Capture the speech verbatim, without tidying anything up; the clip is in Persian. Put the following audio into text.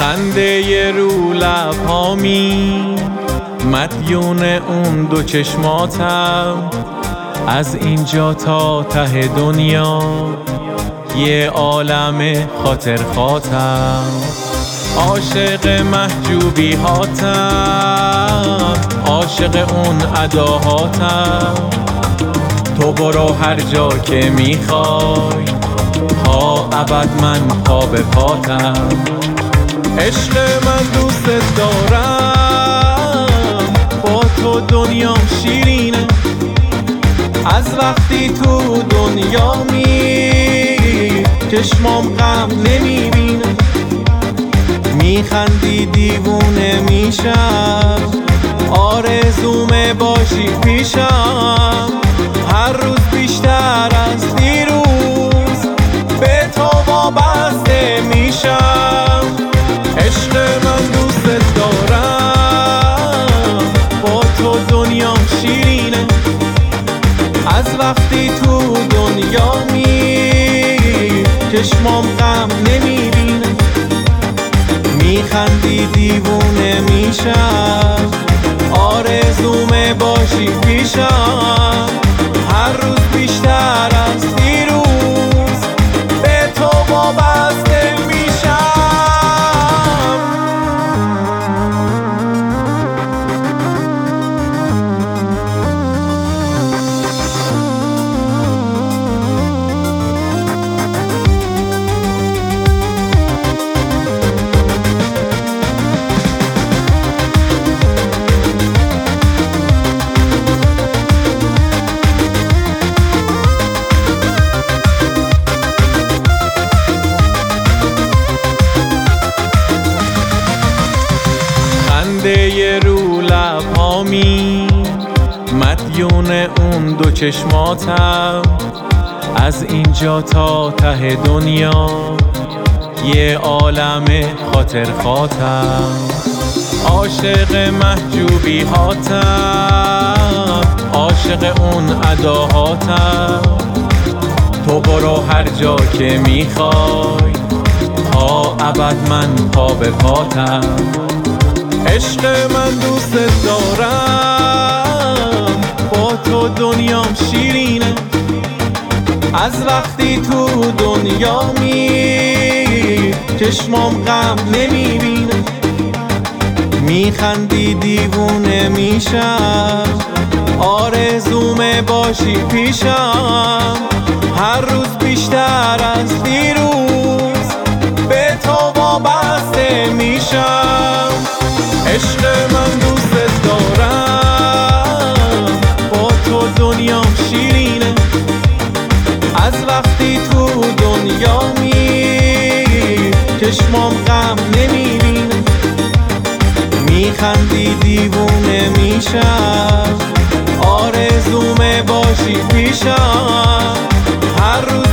خنده رو لبهامی مدیون اون دو چشماتم، از اینجا تا ته دنیا یه عالم خاطر خاطم. عاشق محجوبی هاتم، عاشق اون اداهاتم. تو برو هر جا که میخوای، تا ابد من پا به پاتم. عشق من دوست دارم، با تو دنیام شیرینه. از وقتی تو دنیا می چشمام غم نمیبینه. میخندی دیوونه میشم، آرزومه باشی پیشم. هر روز بیشتر از دیروز به تو وابسته میشم. عشق من دوست دارم، با تو دنیام شیرینه. از وقتی تو دنیا می چشمام غم نمیبینه. میخندی دیوونه میشم، آرزومه باشی پیشم. هر روز بیشتر از دیروز به تو وابسته میشم. خنده رو لبهامی مدیون اون دو چشماتم، از اینجا تا ته دنیا یه عالم خاطر خاطم. عاشق محجوبی هاتم، عاشق اون اداهاتم. تو برو هر جا که میخوای، تا ابد من پا به پاتم. عشق من دوست دارم، با تو دنیام شیرینه. از وقتی تو دنیا می چشمام غم نمیبینه. میخندی دیوونه میشم، آرزومه باشی پیشم. هر روز بیشتر از دیروز به تو وابسته میشم. عشق من دوست دارم، با تو دنیام شیرینه. از وقتی تو دنیا می چشمام غم نمیبینه. میخندی دیوونه میشم، آرزومه باشی پیشم. هر روز